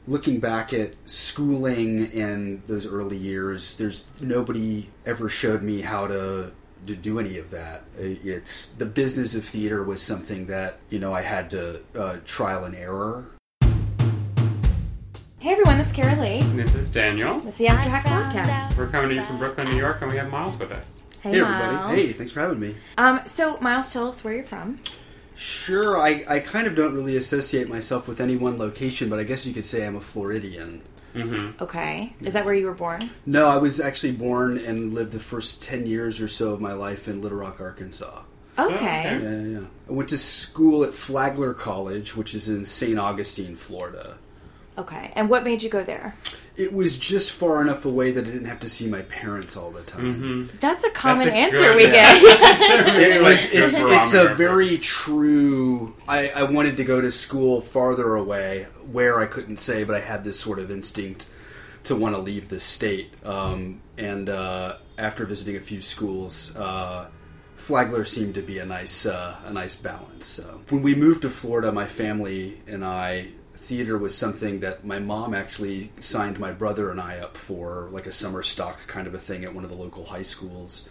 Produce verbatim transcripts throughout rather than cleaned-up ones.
looking back at schooling in those early years, there's nobody ever showed me how to to do any of that. It's the business of theater was something that, you know, I had to uh, trial and error. Hey everyone, this is Kara Lee. This is Daniel. This is the After Hack Podcast. We're coming to you from Brooklyn, New York, and we have Miles with us. Hey, hey Miles. everybody. Hey, thanks for having me. Um, so, Miles, tell us where you're from. Sure, I, I kind of don't really associate myself with any one location, but I guess you could say I'm a Floridian. Mm-hmm. Okay. Is that where you were born? No, I was actually born and lived the first ten years or so of my life in Little Rock, Arkansas. Okay. Yeah, yeah, yeah. I went to school at Flagler College, which is in Saint Augustine, Florida. Okay. And what made you go there? It was just far enough away that I didn't have to see my parents all the time. Mm-hmm. That's a common That's a answer good, we yeah. get. really It was, like good it's it's a barometer. very true... I, I wanted to go to school farther away, where I couldn't say, but I had this sort of instinct to want to leave the state. Um, and uh, after visiting a few schools, uh, Flagler seemed to be a nice uh, a nice balance. So when we moved to Florida, my family and I, theater was something that my mom actually signed my brother and I up for, like a summer stock kind of a thing at one of the local high schools.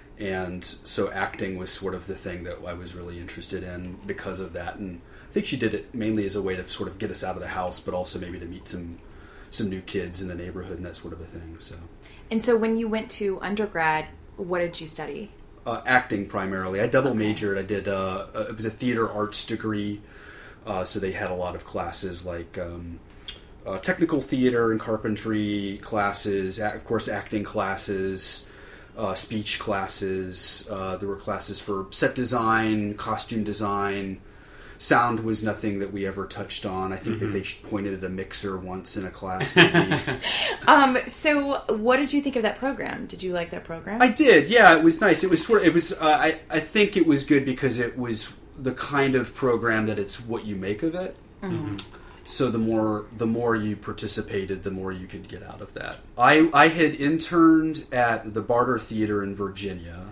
And so acting was sort of the thing that I was really interested in because of that. And I think she did it mainly as a way to sort of get us out of the house, but also maybe to meet some some new kids in the neighborhood and that sort of a thing. So, And so when you went to undergrad, what did you study? uh, acting primarily. I double Okay. majored. I did. Uh, uh, it was a theater arts degree, uh, so they had a lot of classes like um, uh, technical theater and carpentry classes. A- of course, acting classes, uh, speech classes. Uh, there were classes for set design, costume design. Sound was nothing that we ever touched on. I think Mm-hmm. that they pointed at a mixer once in a class, maybe. Um, so what did you think of that program? Did you like that program? I did, yeah. It was nice. It was sort of, it was. Uh, I I think it was good because it was the kind of program that it's what you make of it. Mm-hmm. So the more the more you participated, the more you could get out of that. I I had interned at the Barter Theater in Virginia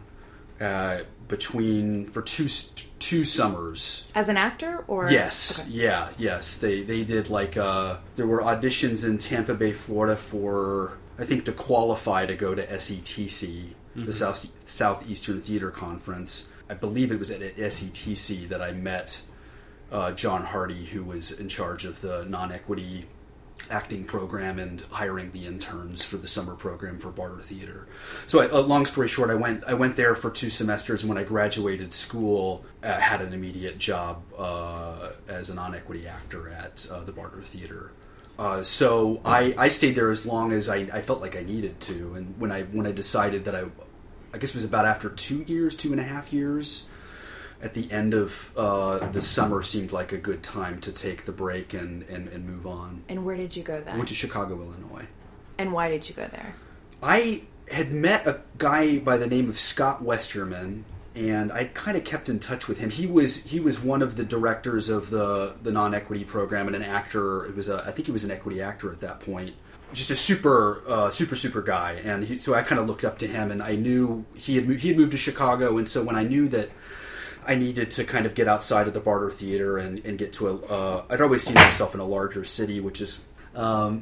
uh, between for two two summers. As an actor, or Yes, Okay. yeah, yes. They they did like uh, there were auditions in Tampa Bay, Florida for I think to qualify to go to S E T C, the South Southeastern Theater Conference. I believe it was at S E T C that I met uh, John Hardy, who was in charge of the non-equity acting program and hiring the interns for the summer program for Barter Theater. So, I, uh, long story short, I went I went there for two semesters, and when I graduated school, I had an immediate job uh, as a non-equity actor at uh, the Barter Theater. Uh, so I, I stayed there as long as I, I felt like I needed to, and when I when I decided that I, I guess it was about after two years, two and a half years. At the end of uh, the summer seemed like a good time to take the break and, and, and move on. And where did you go I then? went to Chicago, Illinois. And why did you go there? I had met a guy by the name of Scott Westerman, and I kind of kept in touch with him. He was he was one of the directors of the, the non-equity program and an actor. It was a, I think he was an equity actor at that point. Just a super, uh, super, super guy. And he, so I kind of looked up to him, and I knew he had moved, he had moved to Chicago, and so when I knew that I needed to kind of get outside of the Barter Theater and, and get to a... Uh, I'd always seen myself in a larger city, which is... Um,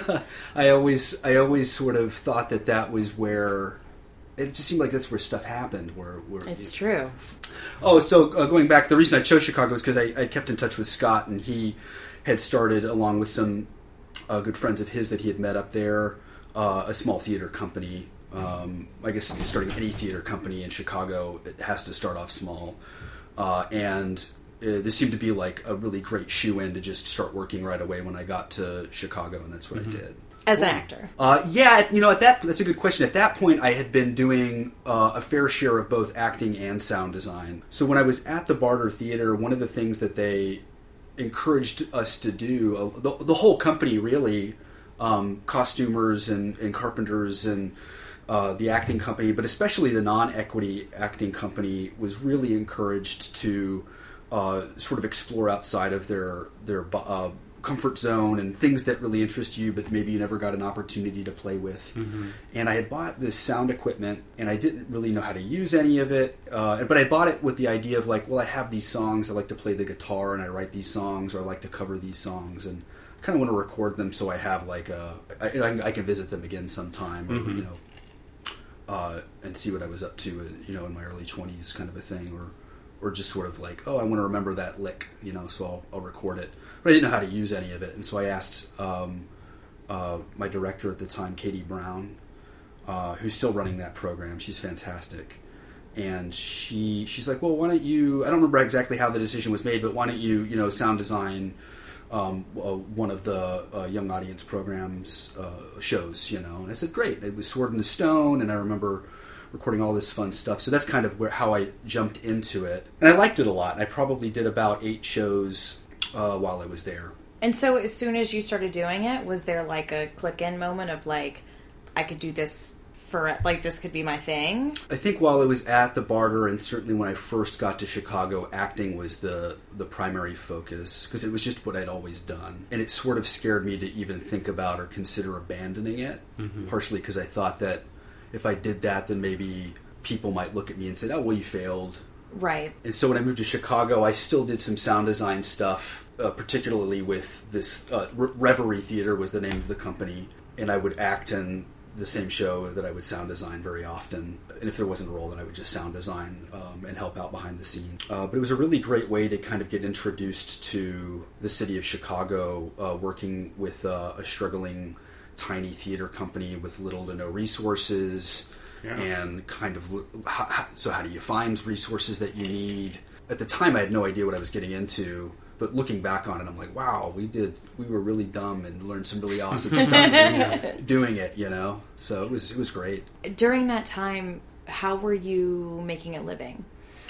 I always I always sort of thought that that was where... It just seemed like that's where stuff happened. Where, where It's true. Oh, so uh, going back, the reason I chose Chicago is because I, I kept in touch with Scott, and he had started, along with some uh, good friends of his that he had met up there, uh, a small theater company. Um, I guess starting any theater company in Chicago, it has to start off small. Uh, and uh, this seemed to be like a really great shoe-in to just start working right away when I got to Chicago, and that's what mm-hmm. I did. As an actor? Uh, yeah, you know, at that that's a good question. At that point, I had been doing uh, a fair share of both acting and sound design. So when I was at the Barter Theater, one of the things that they encouraged us to do, uh, the, the whole company really, um, costumers and, and carpenters and uh, the acting company, but especially the non-equity acting company, was really encouraged to uh, sort of explore outside of their their uh, comfort zone and things that really interest you, but maybe you never got an opportunity to play with. Mm-hmm. And I had bought this sound equipment, and I didn't really know how to use any of it. Uh, but I bought it with the idea of like, well, I have these songs, I like to play the guitar, and I write these songs, or I like to cover these songs, and kind of want to record them so I have like a I, I, can, I can visit them again sometime, or, Mm-hmm. you know, uh, and see what I was up to, you know, in my early twenties, kind of a thing, or or just sort of like, oh, I want to remember that lick, you know, so I'll, I'll record it. But I didn't know how to use any of it, and so I asked um, uh, my director at the time, Katie Brown, uh, who's still running that program. She's fantastic. And she she's like, well, why don't you, I don't remember exactly how the decision was made, but why don't you, you know, sound design um, uh, one of the uh, young audience programs uh, shows, you know. And I said, great. It was Sword in the Stone, and I remember recording all this fun stuff. So that's kind of where how I jumped into it. And I liked it a lot. And I probably did about eight shows uh, while I was there. And so as soon as you started doing it, was there like a click-in moment of like, I could do this for, like, this could be my thing? I think while I was at the Barter, and certainly when I first got to Chicago, acting was the, the primary focus, because it was just what I'd always done. And it sort of scared me to even think about or consider abandoning it, mm-hmm. partially because I thought that if I did that, then maybe people might look at me and say, oh, well, you failed. Right. And so when I moved to Chicago, I still did some sound design stuff, uh, particularly with this, uh, Re- Reverie Theater was the name of the company, and I would act in the same show that I would sound design very often. And if there wasn't a role, then I would just sound design um, and help out behind the scenes. Uh, but it was a really great way to kind of get introduced to the city of Chicago, uh, working with uh, a struggling tiny theater company with little to no resources. Yeah. And kind of, how, so how do you find resources that you need? At the time, I had no idea what I was getting into. But looking back on it, I'm like, wow, we did, we were really dumb and learned some really awesome stuff doing it, you know? So it was, it was great. During that time, how were you making a living?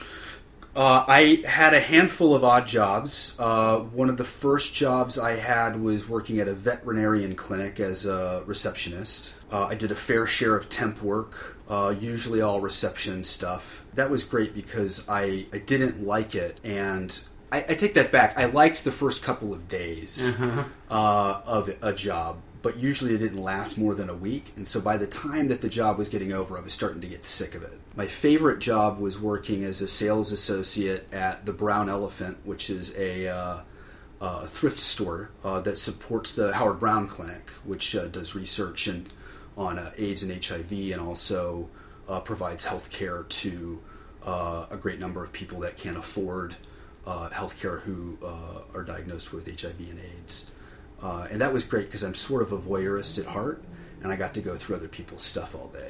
Uh, I had a handful of odd jobs. Uh, one of the first jobs I had was working at a veterinarian clinic as a receptionist. Uh, I did a fair share of temp work, uh, usually all reception stuff. That was great because I, I didn't like it, and I, I take that back. I liked the first couple of days uh-huh. uh, of a job, but usually it didn't last more than a week. And so by the time that the job was getting over, I was starting to get sick of it. My favorite job was working as a sales associate at the Brown Elephant, which is a, uh, a thrift store uh, that supports the Howard Brown Clinic, which uh, does research and, on uh, AIDS and H I V, and also uh, provides health care to uh, a great number of people that can't afford Uh, healthcare who uh, are diagnosed with H I V and AIDS. Uh, and that was great because I'm sort of a voyeurist at heart, and I got to go through other people's stuff all day.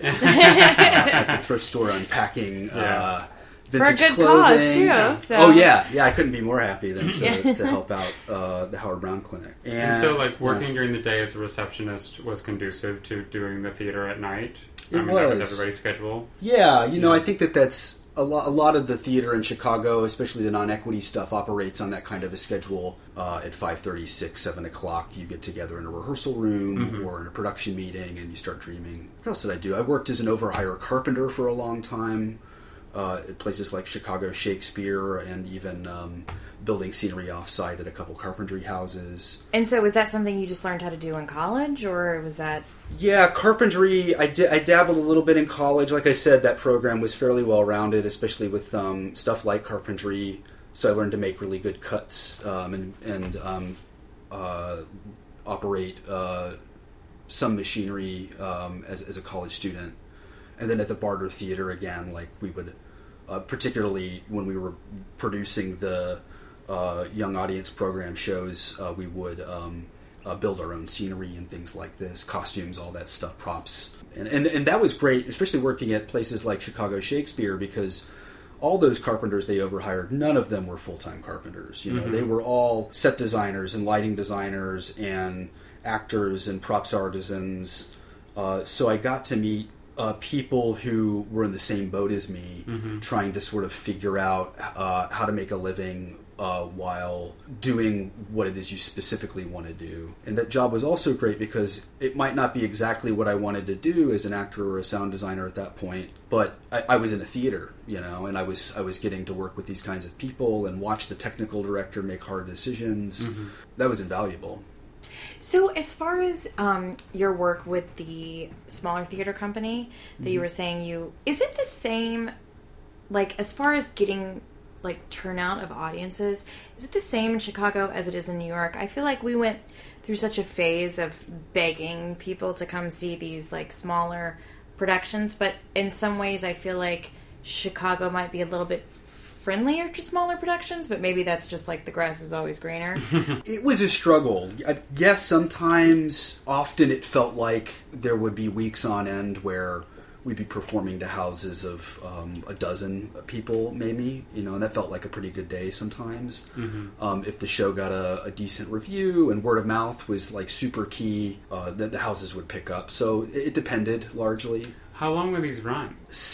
uh, at the thrift store unpacking uh, yeah. vintage For a good clothing. cause, too. So. Oh, yeah. Yeah, I couldn't be more happy than to, to help out uh, the Howard Brown Clinic. And, and so, like, working yeah. during the day as a receptionist was conducive to doing the theater at night? It I mean, was. that was everybody's schedule? Yeah, you know, yeah. I think that that's... A lot, a lot of the theater in Chicago, especially the non-equity stuff, operates on that kind of a schedule. Uh, at five thirty, six, seven o'clock, you get together in a rehearsal room mm-hmm. or in a production meeting, and you start dreaming. What else did I do? I worked as an over-hire carpenter for a long time uh, at places like Chicago Shakespeare, and even um, building scenery off-site at a couple carpentry houses. And so was that something you just learned how to do in college, or was that... Yeah, carpentry, I, di- I dabbled a little bit in college. Like I said, that program was fairly well-rounded, especially with um, stuff like carpentry. So I learned to make really good cuts um, and, and um, uh, operate uh, some machinery um, as, as a college student. And then at the Barter Theater, again, like we would, uh, particularly when we were producing the uh, young audience program shows, uh, we would... Um, Uh, build our own scenery and things like this, costumes, all that stuff, props. And, and and that was great, especially working at places like Chicago Shakespeare, because all those carpenters they overhired, none of them were full-time carpenters. You know, mm-hmm. They were all set designers and lighting designers and actors and props artisans. Uh, so I got to meet uh, people who were in the same boat as me, mm-hmm. trying to sort of figure out uh, how to make a living Uh, while doing what it is you specifically want to do. And that job was also great because it might not be exactly what I wanted to do as an actor or a sound designer at that point, but I, I was in a theater, you know, and I was I was getting to work with these kinds of people and watch the technical director make hard decisions. Mm-hmm. That was invaluable. So as far as um, your work with the smaller theater company that mm-hmm. you were saying you... Is it the same, like, as far as getting... like turnout of audiences, is it the same in Chicago as it is in New York? I feel like we went through such a phase of begging people to come see these like smaller productions, but in some ways I feel like Chicago might be a little bit friendlier to smaller productions, but maybe that's just like the grass is always greener. It was a struggle. I guess sometimes, often it felt like there would be weeks on end where we'd be performing to houses of um, a dozen people, maybe, you know, and that felt like a pretty good day sometimes. Mm-hmm. Um, if the show got a, a decent review and word of mouth was like super key, uh, the, the houses would pick up. So it, it depended largely. How long were these run?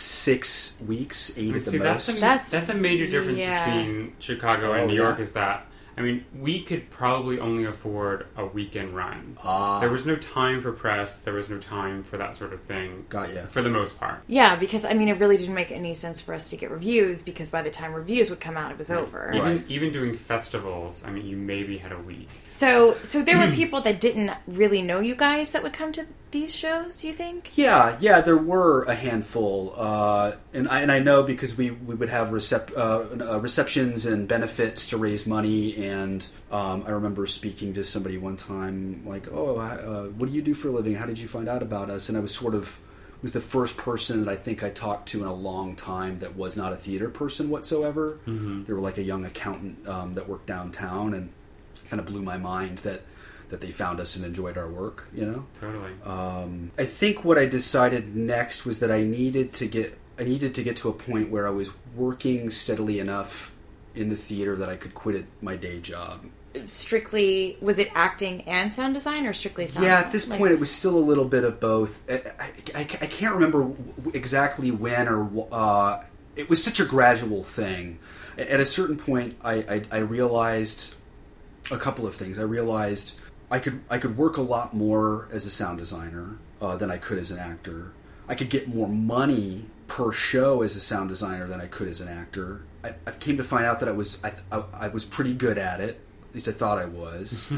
Six weeks, eight at the See, most. That's a, That's- that's a major difference yeah. between Chicago Oh, and New yeah. York is that, I mean, we could probably only afford a weekend run. Ah. There was no time for press. There was no time for that sort of thing. Got ya. For the most part. Yeah, because I mean, it really didn't make any sense for us to get reviews because by the time reviews would come out, it was over. Even, Right. even doing festivals, I mean, you maybe had a week. So, so there were people that didn't really know you guys that would come to these shows. You think? Yeah, yeah, there were a handful, uh, and I and I know because we, we would have recep- uh, uh, receptions and benefits to raise money, and um, I remember speaking to somebody one time, like, "Oh, uh, what do you do for a living? How did you find out about us?" And I was sort of was the first person that I think I talked to in a long time that was not a theater person whatsoever. Mm-hmm. They were like a young accountant um, that worked downtown, and kind of blew my mind that. that they found us and enjoyed our work, you know? Totally. Um, I think what I decided next was that I needed to get I needed to get to a point where I was working steadily enough in the theater that I could quit it, my day job. Strictly, was it acting and sound design, or strictly sound? Yeah, design? at this Like- point it was still a little bit of both. I, I, I, I can't remember exactly when or uh, it was such a gradual thing. At a certain point, I, I, I realized a couple of things. I realized I could I could work a lot more as a sound designer uh, than I could as an actor. I could get more money per show as a sound designer than I could as an actor. I, I came to find out that I was I, I, I was pretty good at it. At least I thought I was.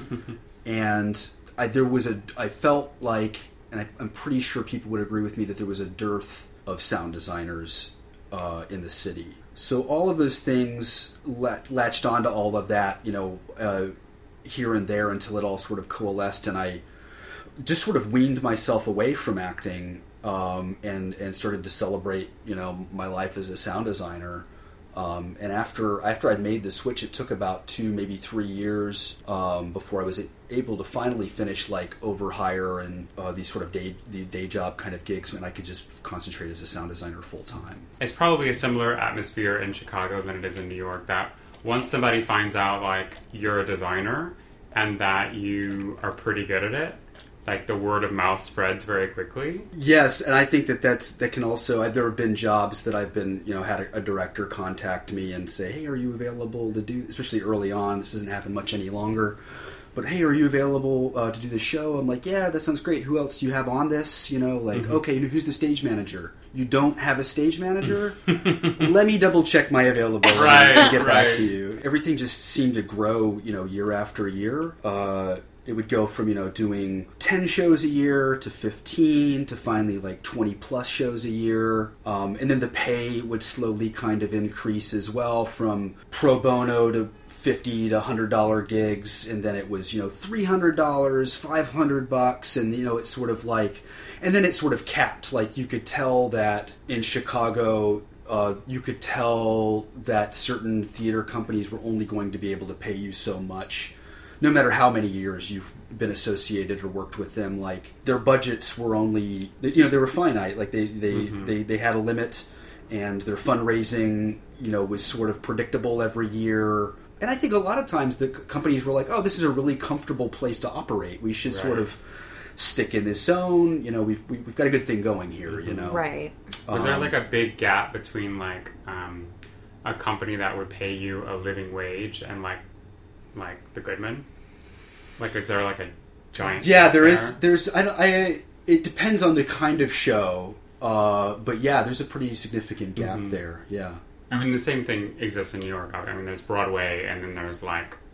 And I, there was a I felt like, and I, I'm pretty sure people would agree with me, that there was a dearth of sound designers uh, in the city. So all of those things lat- latched onto all of that, you know. Uh, here and there until it all sort of coalesced, and I just sort of weaned myself away from acting um, and and started to celebrate, you know, my life as a sound designer. Um, and after after I'd made the switch, it took about two, maybe three years um, before I was able to finally finish like overhire and uh, these sort of day the day job kind of gigs when I could just concentrate as a sound designer full time. It's probably a similar atmosphere in Chicago than it is in New York, that once somebody finds out, like, you're a designer and that you are pretty good at it, like, the word of mouth spreads very quickly. Yes, and I think that that's, that can also... I've, there have been jobs that I've been, you know, had a, a director contact me and say, hey, are you available to do... Especially early on, this doesn't happen much any longer. But, hey, are you available uh, to do this show? I'm like, yeah, that sounds great. Who else do you have on this? You know, like, mm-hmm. okay, who's the stage manager? You don't have a stage manager? Let me double check my availability right, and get right. back to you. Everything just seemed to grow, you know, year after year. Uh, it would go from, you know, doing ten shows a year to fifteen to finally like twenty plus shows a year. Um, and then the pay would slowly kind of increase as well, from pro bono to fifty to one hundred dollars gigs, and then it was, you know, three hundred dollars, five hundred bucks, and, you know, it's sort of like, and then it sort of capped. Like, you could tell that in Chicago, uh, you could tell that certain theater companies were only going to be able to pay you so much, no matter how many years you've been associated or worked with them. Like, their budgets were only, you know, they were finite. Like, they, they, mm-hmm. they, they had a limit, and their fundraising, you know, was sort of predictable every year. And I think a lot of times the companies were like, oh, this is a really comfortable place to operate. We should right. sort of stick in this zone. You know, we've we've got a good thing going here, mm-hmm. you know. Right. Was um, there like a big gap between like um, a company that would pay you a living wage and like like the Goodman? Like, is there like a giant Yeah, there, there is. There's. I, I. It depends on the kind of show. Uh, but yeah, there's a pretty significant gap mm-hmm. there. Yeah. I mean, the same thing exists in New York. I mean, there's Broadway, and then there's like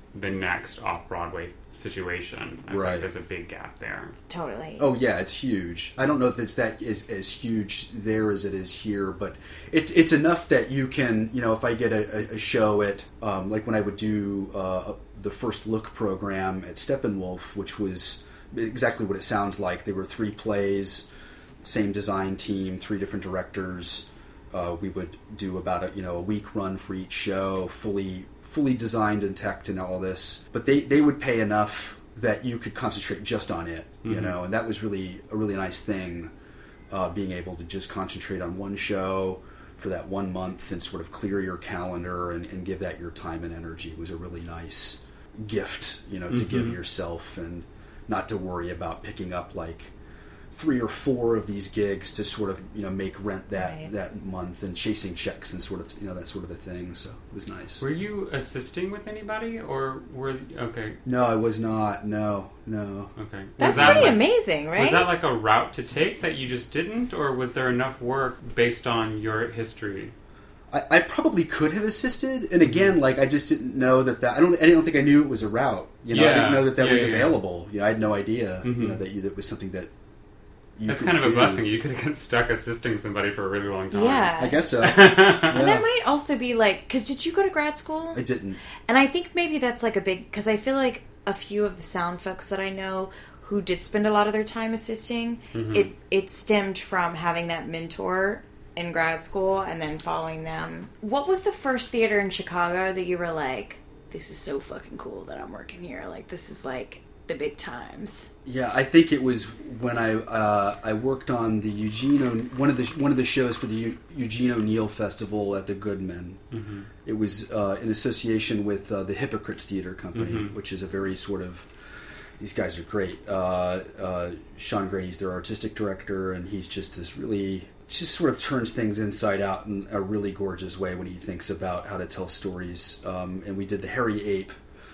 the next off-Broadway situation. I Right. think there's a big gap there. Totally. Oh yeah, it's huge. I don't know if it's that is as huge there as it is here, but it's it's enough that you can, you know, if I get a, a show at um, like when I would do uh, the First Look program at Steppenwolf, which was exactly what it sounds like. There were three plays, same design team, three different directors. Uh, we would do about a you know a week run for each show, fully fully designed and teched and all this. But they, they would pay enough that you could concentrate just on it, you mm-hmm. know, and that was really a really nice thing, uh, being able to just concentrate on one show for that one month and sort of clear your calendar and, and give that your time and energy was a really nice gift, you know, to mm-hmm. give yourself, and not to worry about picking up like three or four of these gigs to sort of, you know, make rent that, right. that month, and chasing checks and sort of, you know, that sort of a thing. So it was nice. Were you assisting with anybody, or were okay? No, I was not. No, no. Okay, that's that pretty like, amazing, right? Was that like a route to take that you just didn't, or was there enough work based on your history? I, I probably could have assisted, and again, mm-hmm. like I just didn't know that that I don't I don't think I knew it was a route. You know, yeah. I didn't know that that yeah, was yeah, available. Yeah. You know, I had no idea. Mm-hmm. You know that you, that was something that. You That's kind of do. a blessing. You could have got stuck assisting somebody for a really long time. Yeah. I guess so. And yeah. that might also be like, because did you go to grad school? I didn't. And I think maybe that's like a big, because I feel like a few of the sound folks that I know who did spend a lot of their time assisting, mm-hmm. it, it stemmed from having that mentor in grad school and then following them. What was the first theater in Chicago that you were like, this is so fucking cool that I'm working here? Like, this is like the big times. Yeah, I think it was when I uh, I worked on the Eugene o- one of the one of the shows for the U- Eugene O'Neill Festival at the Goodman. Mm-hmm. It was uh, in association with uh, the Hypocrites Theater Company, mm-hmm. which is a very sort of, these guys are great. Uh, uh, Sean Grady's their artistic director, and he's just this really just sort of turns things inside out in a really gorgeous way when he thinks about how to tell stories. Um, and we did the Hairy Ape.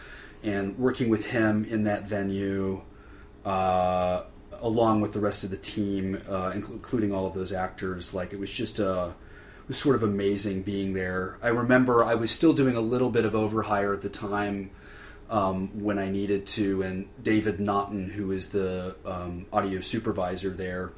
And working with him in that venue, uh, along with the rest of the team, uh, including all of those actors, like it was just uh, it was sort of amazing being there. I remember I was still doing a little bit of overhire at the time um, when I needed to, and David Naughton, who is the um, audio supervisor there,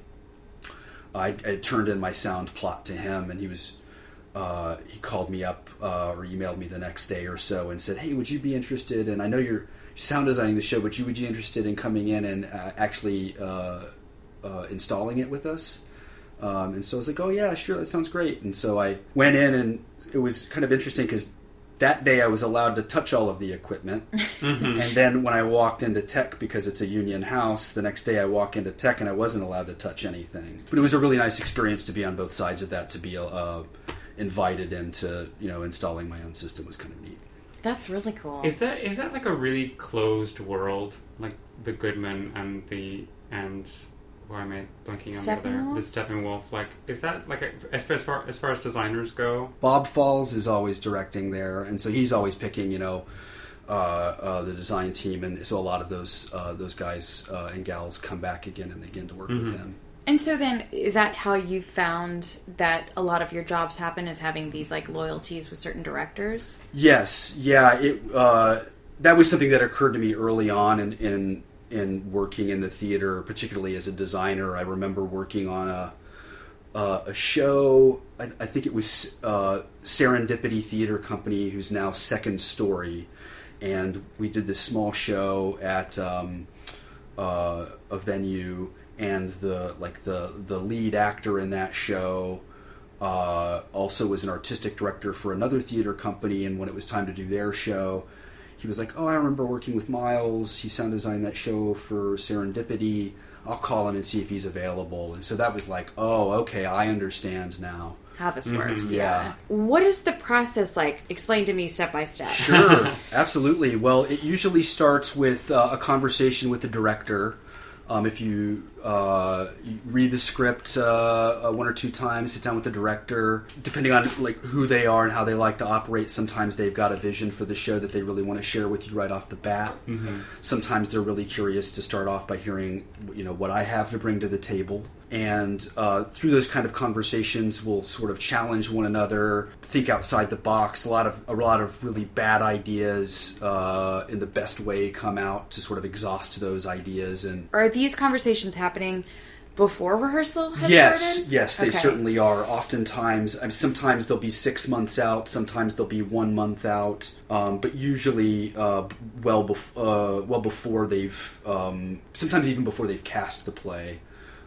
I, I turned in my sound plot to him, and he was. Uh, he called me up uh, or emailed me the next day or so and said, "Hey, would you be interested? And I know you're sound designing the show, but you would you be interested in coming in and uh, actually uh, uh, installing it with us?" Um, and so I was like, "Oh yeah, sure, that sounds great." And so I went in, and it was kind of interesting because that day I was allowed to touch all of the equipment, mm-hmm. and then when I walked into tech, because it's a union house, the next day I walk into tech and I wasn't allowed to touch anything. But it was a really nice experience to be on both sides of that, to be a uh, invited into, you know, installing my own system was kind of neat. That's really cool. Is that is that like a really closed world, like the Goodman and the and why am I blanking on the other the Steppenwolf? Like, is that like a, as far as far as designers go? Bob Falls is always directing there, and so he's always picking, you know, uh, uh, the design team, and so a lot of those uh, those guys uh, and gals come back again and again to work mm-hmm. with him. And so then, is that how you found that a lot of your jobs happen, is having these like loyalties with certain directors? Yes, yeah. It uh, that was something that occurred to me early on in, in in working in the theater, particularly as a designer. I remember working on a uh, a show. I, I think it was uh, Serendipity Theater Company, who's now Second Story, and we did this small show at um, uh, a venue. And the like the the lead actor in that show uh, also was an artistic director for another theater company. And when it was time to do their show, he was like, "Oh, I remember working with Miles. He sound designed that show for Serendipity. I'll call him and see if he's available." And so that was like, "Oh, okay, I understand now how this works." Mm-hmm. Yeah. yeah. What is the process like? Explain to me step by step. Sure, absolutely. Well, it usually starts with uh, a conversation with the director. Um, if you, uh, you read the script uh, one or two times, sit down with the director, depending on like who they are and how they like to operate. Sometimes they've got a vision for the show that they really want to share with you right off the bat. Mm-hmm. Sometimes they're really curious to start off by hearing, you know, what I have to bring to the table. And uh, through those kind of conversations, we'll sort of challenge one another, think outside the box. A lot of a lot of really bad ideas, uh, in the best way, come out to sort of exhaust those ideas. And are these conversations happening before rehearsal has yes, started? Yes, they okay. certainly are. Oftentimes, I mean, sometimes they'll be six months out, sometimes they'll be one month out, um, but usually uh, well, bef- uh, well before they've, um, sometimes even before they've cast the play.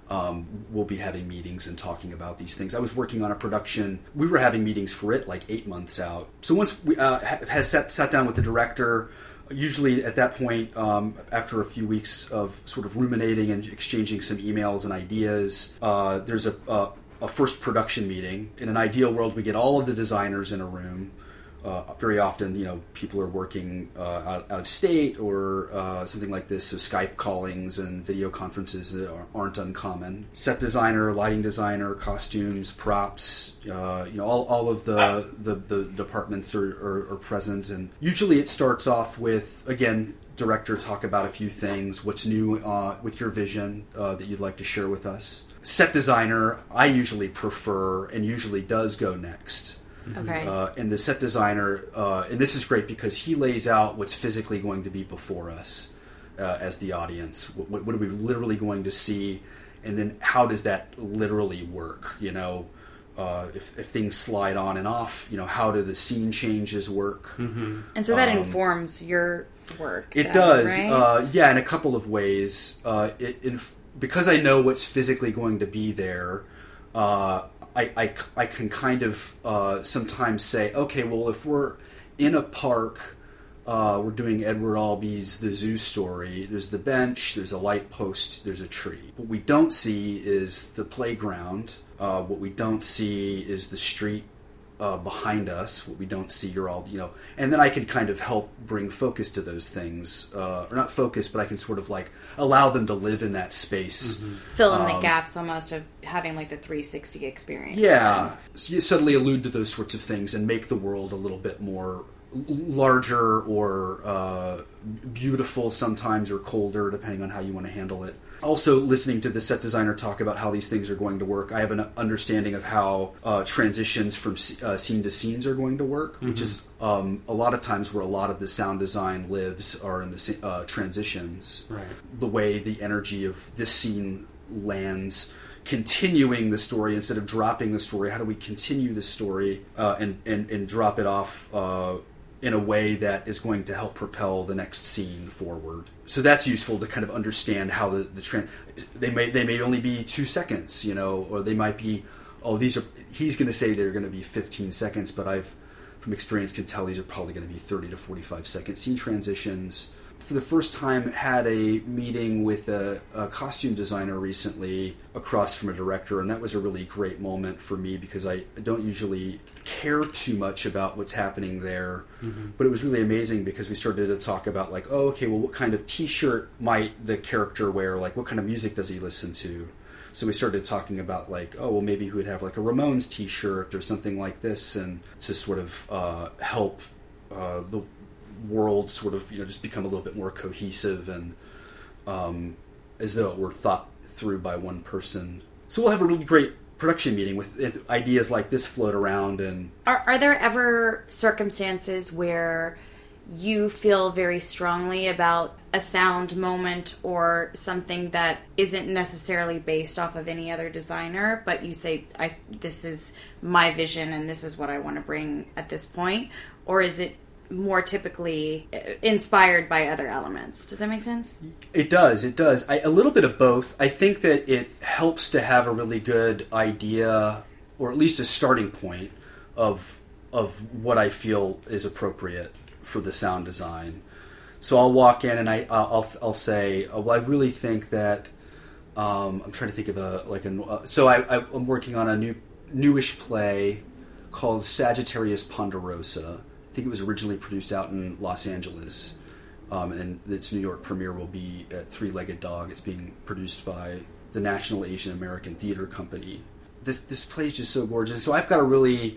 Um, we'll be having meetings and talking about these things. I was working on a production. We were having meetings for it like eight months out. So once we uh, has sat, sat down with the director, usually at that point, um, after a few weeks of sort of ruminating and exchanging some emails and ideas, uh, there's a, a, a first production meeting. In an ideal world, we get all of the designers in a room. Uh, very often, you know, people are working uh, out, out of state or uh, something like this, so Skype callings and video conferences aren't uncommon. Set designer, lighting designer, costumes, props, uh, you know, all, all of the, the, the departments are, are, are present. And usually it starts off with, again, director talk about a few things, what's new uh, with your vision uh, that you'd like to share with us. Set designer, I usually prefer and usually does go next. Okay. Uh, and the set designer, uh, and this is great because he lays out what's physically going to be before us uh, as the audience. What, what are we literally going to see, and then how does that literally work? You know, uh, if, if things slide on and off, you know, how do the scene changes work? Mm-hmm. And so that um, informs your work. It then, does, right? uh, yeah, in a couple of ways. Uh, it, inf- because I know what's physically going to be there. Uh, I, I, I can kind of uh, sometimes say, okay, well, if we're in a park, uh, we're doing Edward Albee's The Zoo Story, there's the bench, there's a light post, there's a tree. What we don't see is the playground. Uh, what we don't see is the street uh, behind us. What we don't see are all, you know, and then I can kind of help bring focus to those things. Uh, or not focus, but I can sort of like allow them to live in that space. Mm-hmm. Fill in um, the gaps almost of having like the three sixty experience. Yeah. So you subtly allude to those sorts of things and make the world a little bit more larger or uh, beautiful sometimes, or colder, depending on how you want to handle it. Also, listening to the set designer talk about how these things are going to work, I have an understanding of how uh, transitions from uh, scene to scenes are going to work, mm-hmm. which is um, a lot of times where a lot of the sound design lives are in the uh, transitions. Right. The way the energy of this scene lands, continuing the story instead of dropping the story. How do we continue the story uh, and, and, and drop it off uh, in a way that is going to help propel the next scene forward? So that's useful to kind of understand how the, the trend, they may they may only be two seconds, you know, or they might be, oh, these are, he's going to say they're going to be fifteen seconds, but I've, from experience, can tell these are probably going to be thirty to forty-five second scene transitions. For the first time, had a meeting with a, a costume designer recently across from a director, and that was a really great moment for me because I don't usually care too much about what's happening there, mm-hmm. but it was really amazing because we started to talk about like, oh, okay, well, what kind of t-shirt might the character wear? Like, what kind of music does he listen to? So we started talking about like, oh, well, maybe he would have like a Ramones t-shirt or something like this, and to sort of uh, help uh, the world sort of, you know, just become a little bit more cohesive and um, as though it were thought through by one person. So we'll have a really great production meeting with ideas like this float around. And are, are there ever circumstances where you feel very strongly about a sound moment or something that isn't necessarily based off of any other designer, but you say, I, this is my vision and this is what I want to bring at this point? Or is it more typically inspired by other elements? Does that make sense? It does, it does. I, a little bit of both. I think that it helps to have a really good idea, or at least a starting point, of of what I feel is appropriate for the sound design. So I'll walk in and I, I'll, I'll say, oh, well, I really think that, um, I'm trying to think of a, like a, uh, so I, I'm working on a new newish play called Sagittarius Ponderosa. I think it was originally produced out in Los Angeles. Um, and its New York premiere will be at Three-Legged Dog. It's being produced by the National Asian American Theater Company. This this play is just so gorgeous. So I've got a really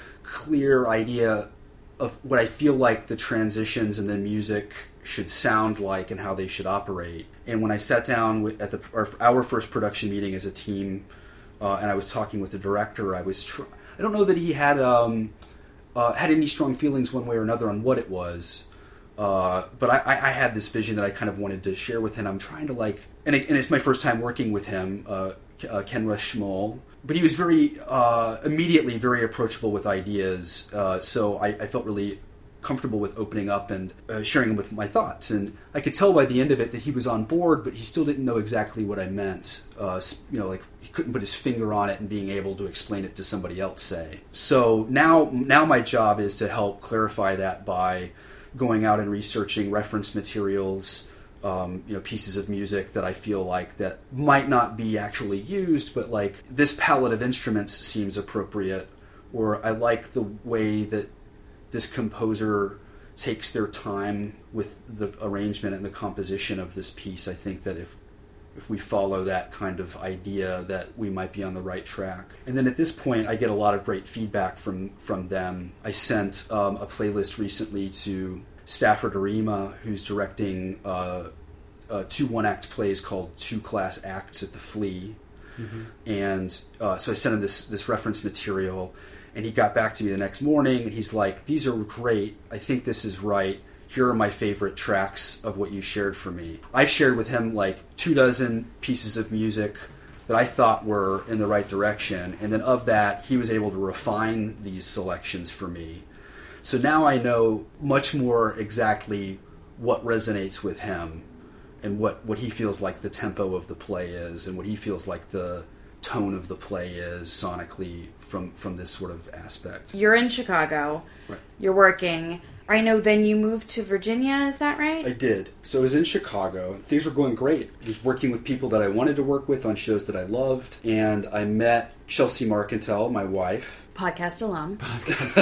clear idea of what I feel like the transitions and the music should sound like and how they should operate. And when I sat down with, at the our, our first production meeting as a team, uh, and I was talking with the director, I was tr- I don't know that he had um, uh, had any strong feelings one way or another on what it was. Uh, but I, I had this vision that I kind of wanted to share with him. I'm trying to like, and, it, and it's my first time working with him, uh, uh, Ken Rushmole. But he was very, uh, immediately very approachable with ideas. Uh, so I, I felt really comfortable with opening up and uh, sharing with my thoughts. And I could tell by the end of it that he was on board, but he still didn't know exactly what I meant. Uh, you know, like he couldn't put his finger on it and being able to explain it to somebody else, say. So now, now my job is to help clarify that by going out and researching reference materials, um, you know, pieces of music that I feel like that might not be actually used, but like this palette of instruments seems appropriate, or I like the way that this composer takes their time with the arrangement and the composition of this piece. I think that if if we follow that kind of idea, that we might be on the right track. And then at this point, I get a lot of great feedback from, from them. I sent um, a playlist recently to Stafford Arima, who's directing uh, uh, two one-act plays called Two Class Acts at the Flea. Mm-hmm. And uh, so I sent him this, this reference material, and he got back to me the next morning, and he's like, these are great. I think this is right. Here are my favorite tracks of what you shared for me. I shared with him like two dozen pieces of music that I thought were in the right direction. And then of that, he was able to refine these selections for me. So now I know much more exactly what resonates with him and what, what he feels like the tempo of the play is and what he feels like the tone of the play is sonically from, from this sort of aspect. You're in Chicago. Right. You're working. I know then you moved to Virginia, is that right? I did. So I was in Chicago. Things were going great. I was working with people that I wanted to work with on shows that I loved. And I met Chelsea Marcantel, my wife. Podcast alum. Podcast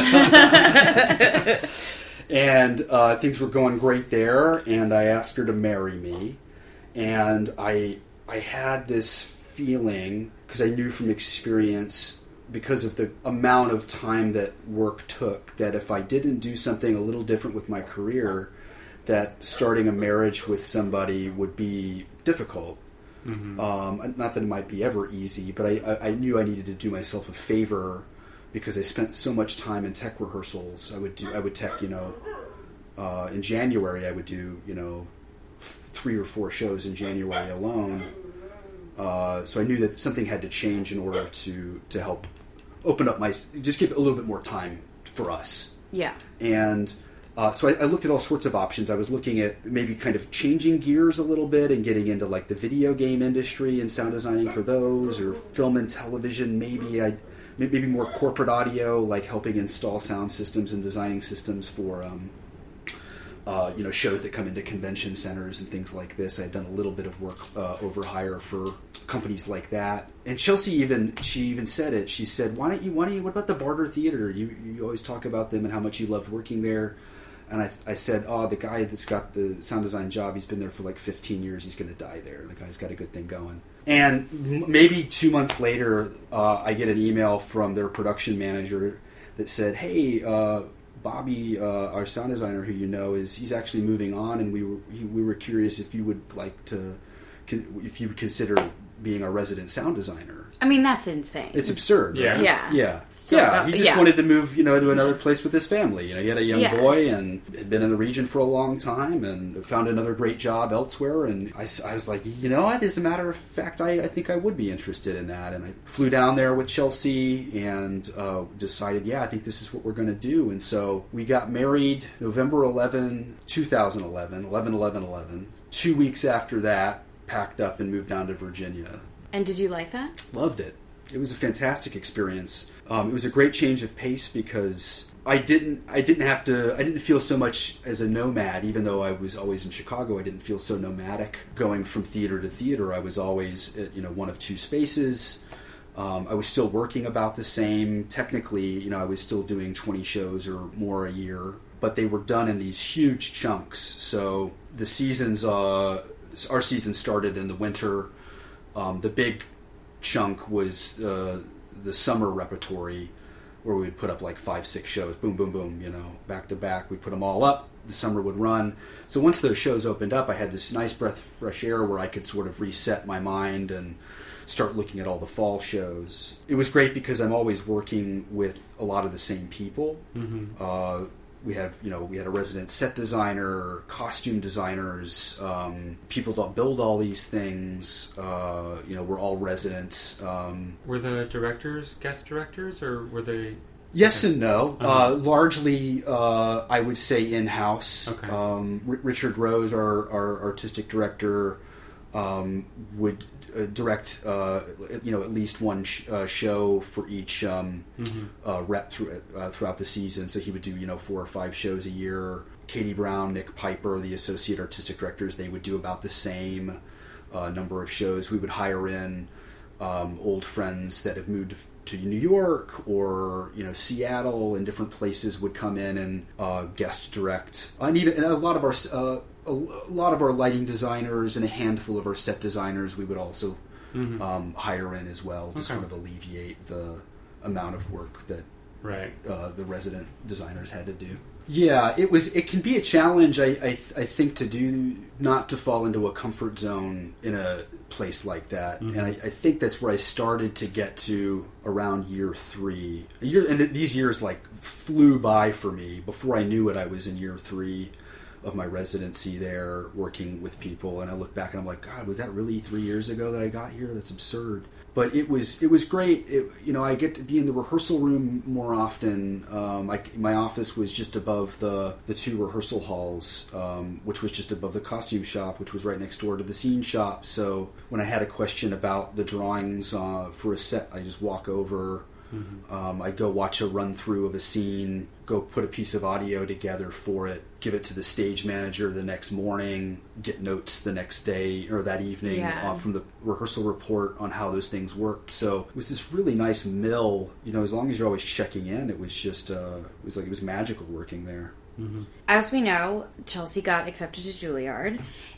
alum. And uh, things were going great there. And I asked her to marry me. And I, I had this feeling, because I knew from experience, because of the amount of time that work took, that if I didn't do something a little different with my career, that starting a marriage with somebody would be difficult. Mm-hmm. Um, not that it might be ever easy, but I, I knew I needed to do myself a favor because I spent so much time in tech rehearsals. I would do, I would tech, you know, uh, in January I would do, you know, f- three or four shows in January alone. Uh, so I knew that something had to change in order to, to help open up my, just give it a little bit more time for us. Yeah. And uh, so I, I looked at all sorts of options. I was looking at maybe kind of changing gears a little bit and getting into like the video game industry and sound designing for those, or film and television. Maybe I, maybe more corporate audio, like helping install sound systems and designing systems for, um, Uh, you know, shows that come into convention centers and things like this. I'd done a little bit of work uh, over hire for companies like that. And Chelsea even, she even said it. She said, why don't you, why don't you, what about the Barter Theater? You you always talk about them and how much you loved working there. And I, I said, oh, the guy that's got the sound design job, he's been there for like fifteen years. He's going to die there. The guy's got a good thing going. And m- maybe two months later, uh, I get an email from their production manager that said, hey, uh, Bobby, uh, our sound designer, who you know, is he's actually moving on, and we were he, we were curious if you would like to, if you would consider being our resident sound designer. I mean, that's insane. It's absurd. Yeah, right? yeah, yeah, so, yeah. He just yeah. wanted to move, you know, to another place with his family. You know, he had a young yeah. boy and had been in the region for a long time, and found another great job elsewhere. And I, I was like, you know what? As a matter of fact, I, I think I would be interested in that. And I flew down there with Chelsea and uh, decided, yeah, I think this is what we're going to do. And so we got married November eleventh, twenty eleven, eleven eleven eleven. Two weeks after that, packed up and moved down to Virginia. And did you like that? Loved it. It was a fantastic experience. Um, it was a great change of pace because I didn't I didn't have to I didn't feel so much as a nomad, even though I was always in Chicago. I didn't feel so nomadic going from theater to theater. I was always at, you know, one of two spaces. Um, I was still working about the same. Technically, you know, I was still doing twenty shows or more a year, but they were done in these huge chunks. So the seasons, uh, our season started in the winter. Um, the big chunk was uh, the summer repertory, where we would put up like five, six shows, boom, boom, boom, you know, back to back. We'd put them all up. The summer would run. So once those shows opened up, I had this nice breath of fresh air where I could sort of reset my mind and start looking at all the fall shows. It was great because I'm always working with a lot of the same people. Mm-hmm. Uh, we have, you know, we had a resident set designer, costume designers, um, people that build all these things. Uh, you know, we're all residents. Um, were the directors guest directors, or were they? Yes and no. Uh-huh. Uh, largely, uh, I would say in-house. Okay. Um, R- Richard Rose, our, our artistic director, um, would uh, direct, uh, you know, at least one sh- uh, show for each um, mm-hmm. uh, rep through, uh, throughout the season. So he would do, you know, four or five shows a year. Katie Brown, Nick Piper, the associate artistic directors, they would do about the same uh, number of shows. We would hire in um, old friends that have moved to New York or, you know, Seattle and different places would come in and uh, guest direct. And even and a lot of our uh, a lot of our lighting designers and a handful of our set designers we would also mm-hmm. um, hire in as well to okay. sort of alleviate the amount of work that right. uh, the resident designers had to do. Yeah, it was. It can be a challenge, I, I, th- I think, to do not to fall into a comfort zone in a place like that, mm-hmm. and I, I think that's where I started to get to around year three. A year, and th- these years like flew by for me. Before I knew it, I was in year three of my residency there, working with people, and I look back and I'm like, God, was that really three years ago that I got here? That's absurd. But it was it was great. It, you know, I get to be in the rehearsal room more often. Um, I, my office was just above the, the two rehearsal halls, um, which was just above the costume shop, which was right next door to the scene shop. So when I had a question about the drawings uh, for a set, I just walk over. Mm-hmm. Um, I'd go watch a run through of a scene, go put a piece of audio together for it, give it to the stage manager the next morning, get notes the next day or that evening yeah. uh, from the rehearsal report on how those things worked. So it was this really nice mill. You know, as long as you're always checking in, it was just uh, it was like it was magical working there. Mm-hmm. As we know, Chelsea got accepted to Juilliard,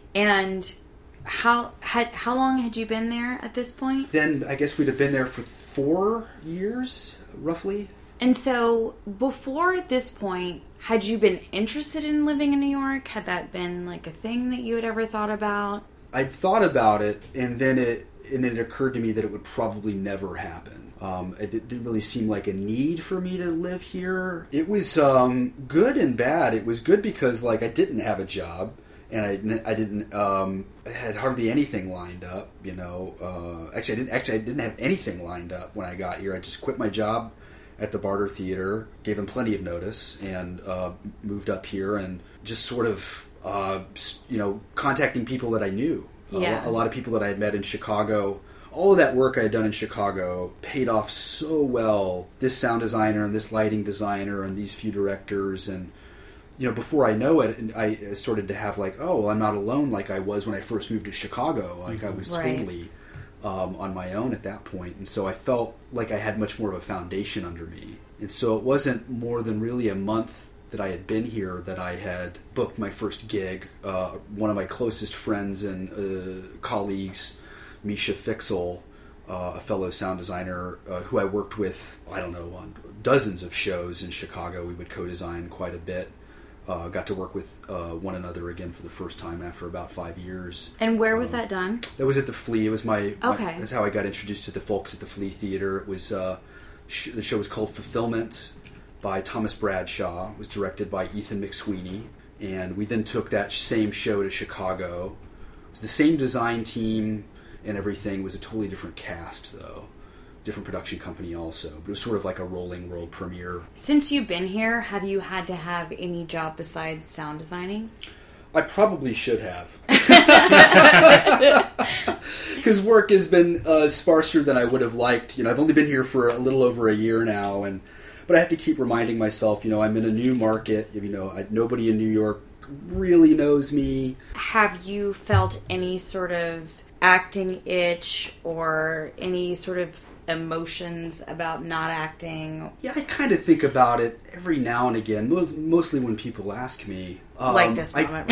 and how had how long had you been there at this point? Then I guess we'd have been there for four years, roughly. And so, before this point, had you been interested in living in New York? Had that been like a thing that you had ever thought about? I'd thought about it, and then it and it occurred to me that it would probably never happen. Um, it didn't really seem like a need for me to live here. It was um, good and bad. It was good because, like, I didn't have a job. And I, I didn't um, I had hardly anything lined up, you know. Uh, actually, I didn't. Actually, I didn't have anything lined up when I got here. I just quit my job at the Barter Theater, gave them plenty of notice, and uh, moved up here, and just sort of, uh, you know, contacting people that I knew. Yeah. A, a lot of people that I had met in Chicago. All of that work I had done in Chicago paid off so well. This sound designer and this lighting designer and these few directors and. You know, before I know it, I started to have like, oh, well, I'm not alone like I was when I first moved to Chicago. Like I was right. totally um, on my own at that point. And so I felt like I had much more of a foundation under me. And so it wasn't more than really a month that I had been here that I had booked my first gig. Uh, one of my closest friends and uh, colleagues, Misha Fixel, uh, a fellow sound designer uh, who I worked with, I don't know, on dozens of shows in Chicago. We would co-design quite a bit. Uh, got to work with uh, one another again for the first time after about five years. And where was um, that done? That was at the Flea. It was my, okay. my that's how I got introduced to the folks at the Flea Theater. It was uh, sh- the show was called Fulfillment by Thomas Bradshaw. It was directed by Ethan McSweeney, and we then took that same show to Chicago. It was the same design team and everything. It was a totally different cast though. Different production company also. But it was sort of like a rolling world premiere. Since you've been here, have you had to have any job besides sound designing? I probably should have. Because work has been uh, sparser than I would have liked. You know, I've only been here for a little over a year now, and but I have to keep reminding myself, you know, I'm in a new market. You know, I, nobody in New York really knows me. Have you felt any sort of acting itch or any sort of emotions about not acting? Yeah, I kind of think about it every now and again, most, mostly when people ask me. Um, like this moment.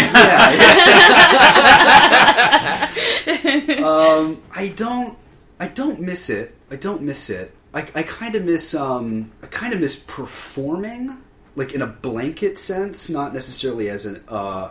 I, yeah, yeah. um, I don't. I don't miss it. I don't miss it. I, I kind of miss. Um, I kind of miss performing, like in a blanket sense, not necessarily as an uh,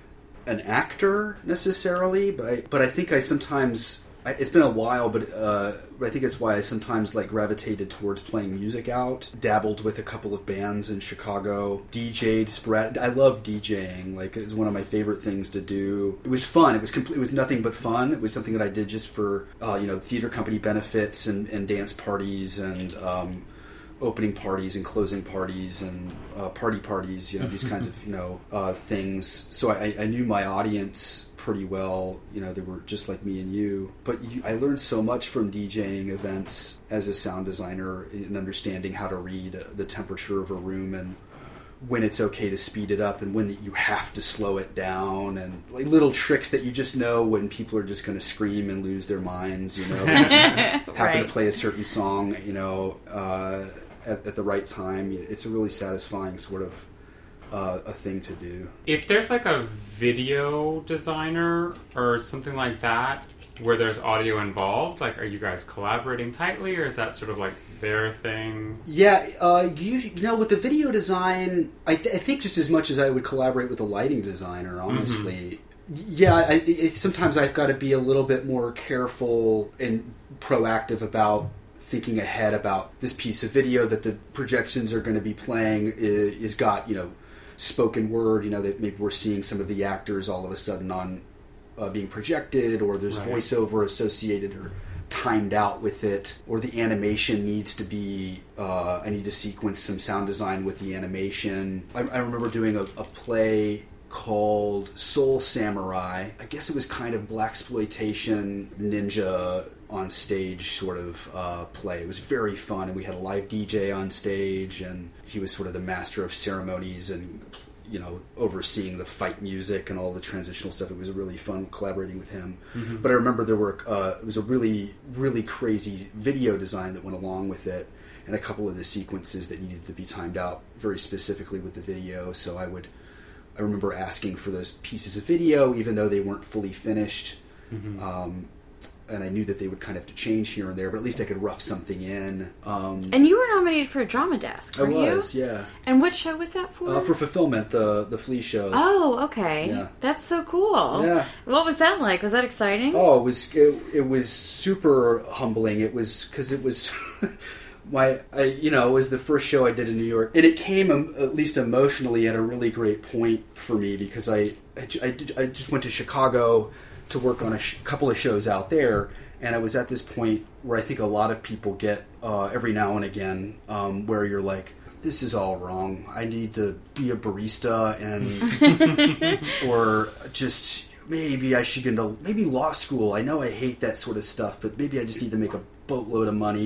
an actor necessarily, but I, but I think I sometimes. I, it's been a while, but uh, I think it's why I sometimes like gravitated towards playing music out. Dabbled with a couple of bands in Chicago. D J'd sporadic. I love DJing. Like, it's one of my favorite things to do. It was fun. It was complete. It was nothing but fun. It was something that I did just for uh, you know theater company benefits and, and dance parties and um, opening parties and closing parties and uh, party parties. You know, these kinds of you know uh, things. So I, I knew my audience pretty well. You know, they were just like me and you. But you, I learned so much from DJing events as a sound designer in understanding how to read the temperature of a room and when it's okay to speed it up and when you have to slow it down, and like little tricks that you just know when people are just going to scream and lose their minds, you know, because you happen Right. to play a certain song, you know, uh, at, at the right time. It's a really satisfying sort of uh, a thing to do. If there's like a video designer or something like that where there's audio involved, like, are you guys collaborating tightly, or is that sort of like their thing? Yeah, uh, you, you know, with the video design, I, th- I think just as much as I would collaborate with a lighting designer, honestly. Mm-hmm. Yeah, I, it, sometimes I've got to be a little bit more careful and proactive about thinking ahead about this piece of video that the projections are going to be playing is, is got, you know, spoken word, you know, that maybe we're seeing some of the actors all of a sudden on uh, being projected, or there's right. voiceover associated or timed out with it, or the animation needs to be uh, I need to sequence some sound design with the animation. I, I remember doing a, a play called Soul Samurai. I guess it was kind of blaxploitation ninja on stage sort of uh, play. It was very fun, and we had a live D J on stage, and he was sort of the master of ceremonies and, you know, overseeing the fight music and all the transitional stuff. It was really fun collaborating with him. Mm-hmm. But I remember there were uh, it was a really, really crazy video design that went along with it, and a couple of the sequences that needed to be timed out very specifically with the video. So I would, I remember asking for those pieces of video, even though they weren't fully finished. Mm-hmm. Um, and I knew that they would kind of have to change here and there, but at least I could rough something in. Um, and you were nominated for a Drama Desk, were I was, you? yeah. And what show was that for? Uh, for Fulfillment, the the Flea show. Oh, okay. Yeah. That's so cool. Yeah. What was that like? Was that exciting? Oh, it was it, it was super humbling. It was because it was my I, you know, it was the first show I did in New York, and it came um, at least emotionally at a really great point for me, because I I, I, I just went to Chicago to work on a sh- couple of shows out there, and I was at this point where I think a lot of people get uh, every now and again, um, where you're like, this is all wrong. I need to be a barista, and or just maybe I should get into maybe law school. I know I hate that sort of stuff, but maybe I just need to make a boatload of money,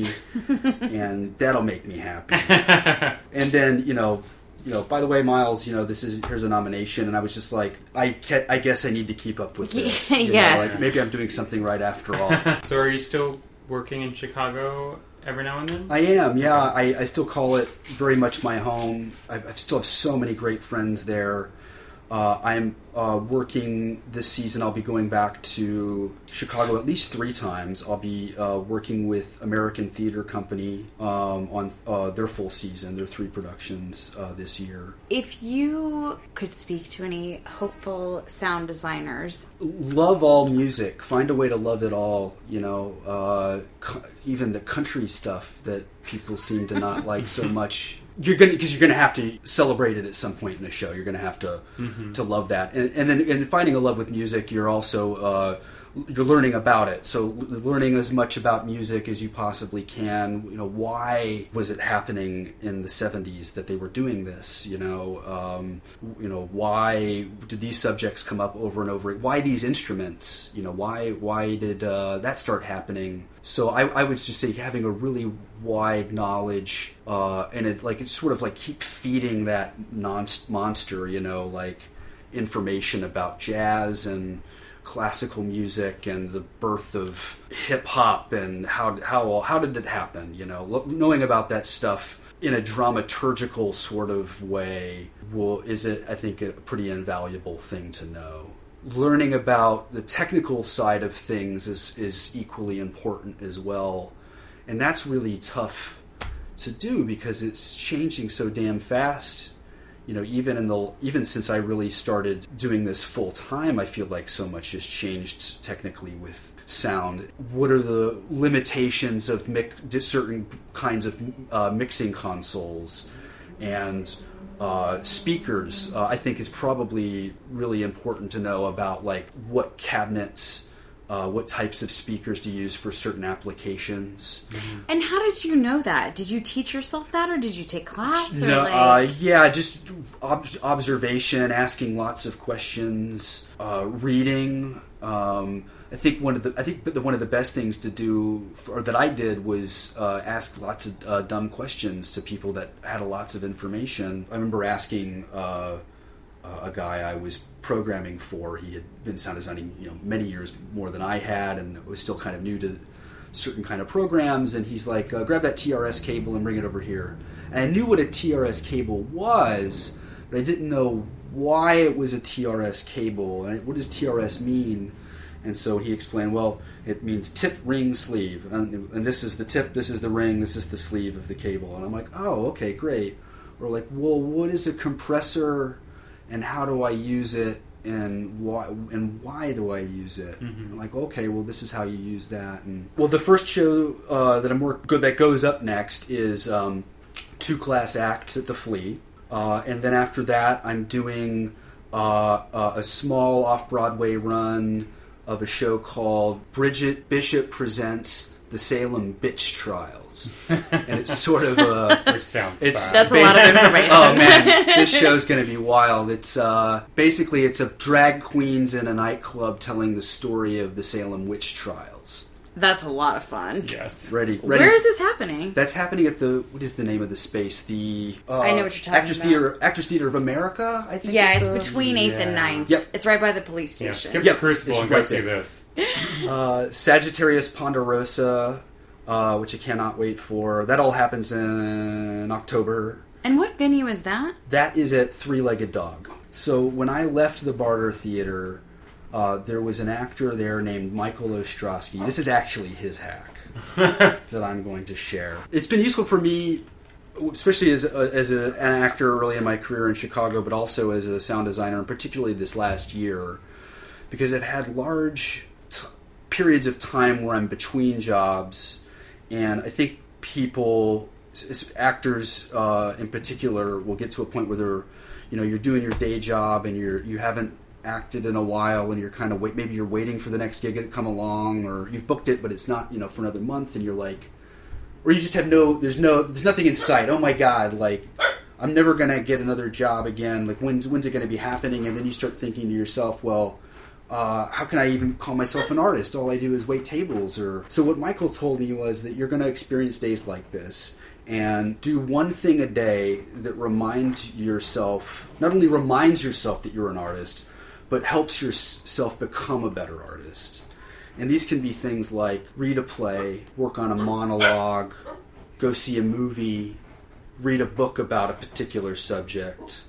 and that'll make me happy. And then, you know, you know, by the way, Miles, you know, this is here's a nomination, and I was just like, I, ca- I guess I need to keep up with this. You Yes. know, like, maybe I'm doing something right after all. So are you still working in Chicago every now and then? I am, yeah. I, I still call it very much my home. I, I still have so many great friends there. Uh, I'm uh, working this season. I'll be going back to Chicago at least three times. I'll be uh, working with American Theater Company um, on uh, their full season, their three productions uh, this year. If you could speak to any hopeful sound designers, Love all music. Find a way to love it all. You know, uh, co- even the country stuff that people seem to not like so much. You're gonna because you're gonna have to celebrate it at some point in a show. You're gonna have to mm-hmm. to love that, and and then in finding a love with music, you're also uh, you're learning about it. So learning as much about music as you possibly can. You know, why was it happening in the seventies that they were doing this? You know, um, you know, why did these subjects come up over and over? Why these instruments? You know, why why did uh, that start happening? So I, I would just say having a really wide knowledge, uh, and it like it's sort of like keep feeding that non- monster, you know, like information about jazz and classical music and the birth of hip hop and how how how did it happen? You know, knowing about that stuff in a dramaturgical sort of way will is it I think a pretty invaluable thing to know. Learning about the technical side of things is is equally important as well, and that's really tough to do because it's changing so damn fast. You know, even in the even since I really started doing this full time, I feel like so much has changed technically with sound. What are the limitations of mix, certain kinds of uh, mixing consoles and uh, speakers? Uh, I think is probably really important to know about, like, what cabinets. Uh, what types of speakers to use for certain applications. Mm-hmm. And how did you know that? Did you teach yourself that, or did you take class? Or no, like... uh, yeah, just ob- observation, asking lots of questions, uh, reading. Um, I think one of the I think the, one of the best things to do, for, or that I did, was uh, ask lots of uh, dumb questions to people that had lots of information. I remember asking. Uh, a guy I was programming for. He had been sound designing, you know, many years more than I had, and was still kind of new to certain kind of programs. And he's like, uh, "Grab that T R S cable and bring it over here." And I knew what a T R S cable was, but I didn't know why it was a T R S cable and what does T R S mean. And so he explained, well, it means tip, ring, sleeve, and, and this is the tip, this is the ring, this is the sleeve of the cable. And I'm like, oh, okay, great. Or like, well, what is a compressor? And how do I use it, and why and why do I use it? Mm-hmm. I'm like, okay, well, this is how you use that. And well, the first show uh, that I'm work good that goes up next is um, two class acts at the Flea, uh, and then after that, I'm doing uh, uh, a small off-Broadway run of a show called Bridget Bishop Presents The Salem Bitch Trials, and it's sort of a which sounds it's bad. That's a lot of information. Oh man, this show's going to be wild. It's uh, basically it's a drag queens in a nightclub telling the story of the Salem witch trials. That's a lot of fun. Yes. Ready? ready Where is this happening? That's happening at the what is the name of the space? The uh, I know what you're talking Actors about. Theater, Actors Theater of America. I think. Yeah, is it's the, between eighth and Yeah. ninth. Yep. It's right by the police Yeah, station. skip Yep, the Crucible it's and go right see there. this. uh, Sagittarius Ponderosa, uh, which I cannot wait for. That all happens in October. And what venue is that? That is at Three-Legged Dog. So when I left the Barter Theater, uh, there was an actor there named Michael Ostrowski. This is actually his hack that I'm going to share. It's been useful for me, especially as a, as a, an actor early in my career in Chicago, but also as a sound designer, and particularly this last year, because I've had large t- periods of time where I'm between jobs, and I think people, actors uh, in particular, will get to a point where they're, you know, you're doing your day job and you're you haven't acted in a while, and you're kind of wait, maybe you're waiting for the next gig to come along, or you've booked it but it's not, you know, for another month, and you're like, or you just have no, there's no, there's nothing in sight. Oh my God, like I'm never gonna get another job again. Like when's when's it gonna be happening? And then you start thinking to yourself, well, uh, how can I even call myself an artist? All I do is wait tables. Or so what Michael told me was that you're gonna experience days like this, and do one thing a day that reminds yourself, not only reminds yourself that you're an artist, but helps yourself become a better artist. And these can be things like read a play, work on a monologue, go see a movie, read a book about a particular subject.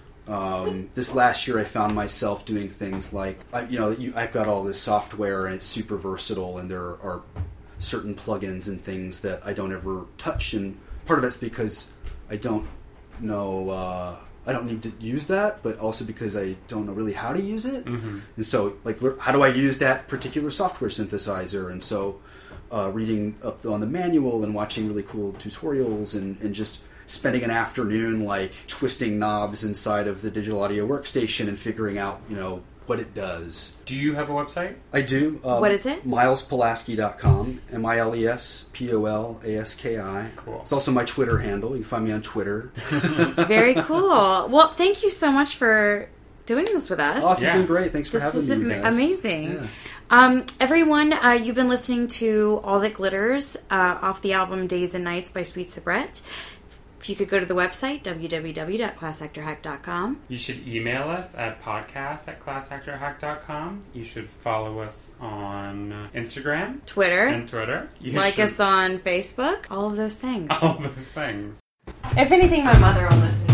Um, this last year I found myself doing things like, I, you know, you, I've got all this software and it's super versatile, and there are certain plugins and things that I don't ever touch, and part of it's because I don't know, uh, I don't need to use that, but also because I don't know really how to use it. Mm-hmm. And so, like, how do I use that particular software synthesizer? And so, uh, reading up on the manual and watching really cool tutorials, and, and just spending an afternoon, like, twisting knobs inside of the digital audio workstation and figuring out, you know, what it does. Do you have a website? I do. Um, What is it? miles pulaski dot com. M I L E S P O L A S K I. Cool. It's also my Twitter handle. You can find me on Twitter. Very cool. Well, thank you so much for doing this with us. Oh, this Yeah. has been great. Thanks for This having is me, am- guys. amazing. Yeah. Um, everyone, uh, you've been listening to All That Glitters uh, off the album Days and Nights by Sweet Sabrette. If you could go to the website, w w w dot class actor hack dot com. You should email us at podcast at class actor hack dot com. You should follow us on Instagram. Twitter. And Twitter. You like should... us on Facebook. All of those things. All of those things. If anything, my mother will listen.